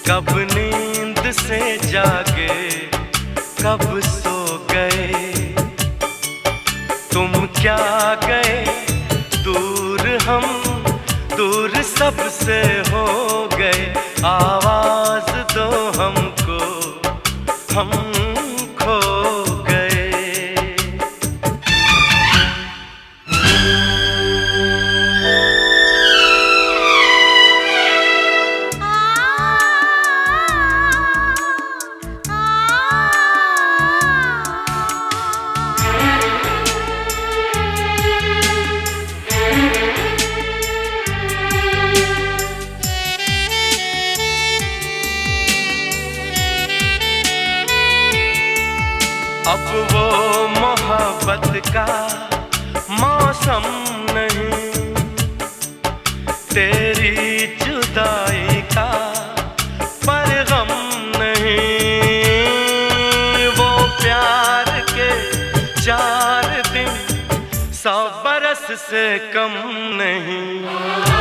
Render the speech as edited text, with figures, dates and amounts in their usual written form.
कब नींद से जागे, कब सो गए, तुम क्या गए दूर, हम दूर सबसे हो गए। आवाज दो हमको, हम खो गए। अब वो मोहब्बत का मौसम नहीं, तेरी जुदाई का परगम नहीं। वो प्यार के 4 दिन 100 बरस से कम नहीं।